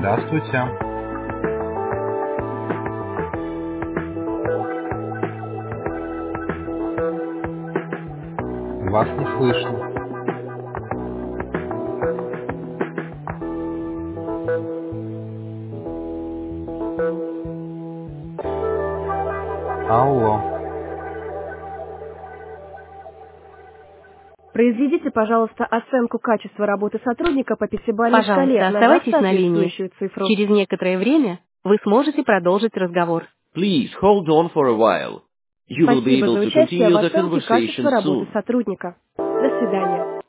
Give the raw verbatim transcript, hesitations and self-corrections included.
Здравствуйте. Вас не слышно. Алло. Произведите, пожалуйста, оценку качества работы сотрудника по пятибалльной шкале Пожалуйста, на оставайтесь на линии. соответствующую цифру. Через некоторое время вы сможете продолжить разговор. Please hold on for a while. You will be Спасибо able за to участие в continue the оценке conversation качества работы soon. сотрудника. До свидания.